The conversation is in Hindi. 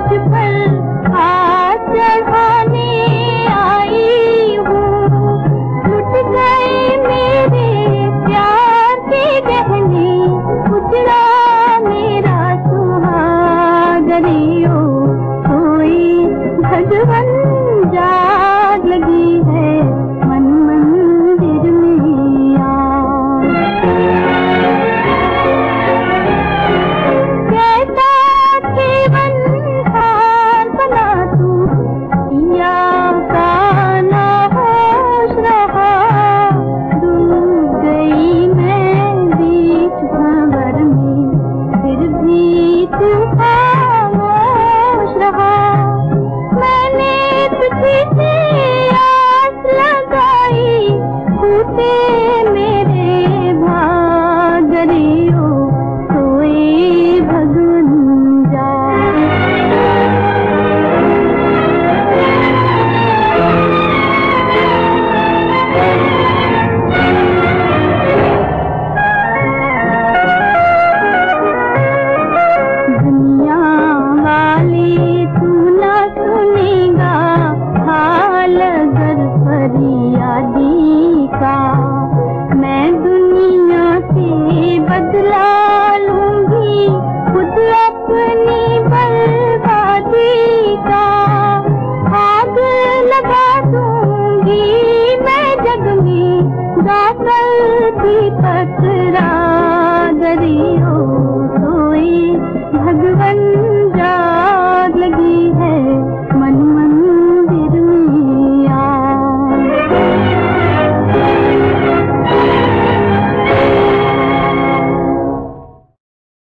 पर हाथ चढ़ाने आई हूँ। लुट गए मेरे प्यार के गहने, उजड़ा मेरा सुहागरियो। कोई भगवन जाग लगी है मन मंदिर में आ। कैसा जीवन था बना तू, या गाना होश रहा। डूब गई मैं बीच भंवर में, फिर भी तू खामोश रहा। मैंने तुझे से आस लगाई, टूटे मेरे भागरियो। कोई भगवन जाग। दुनिया वाले तू ना सुनेगा हाल अगर फरियादी का। मैं दुनिया से बदला लूंगी खुद अपनी बर्बादी का। आग लगा दूंगी मैं जग में, गाकर भी पकड़ा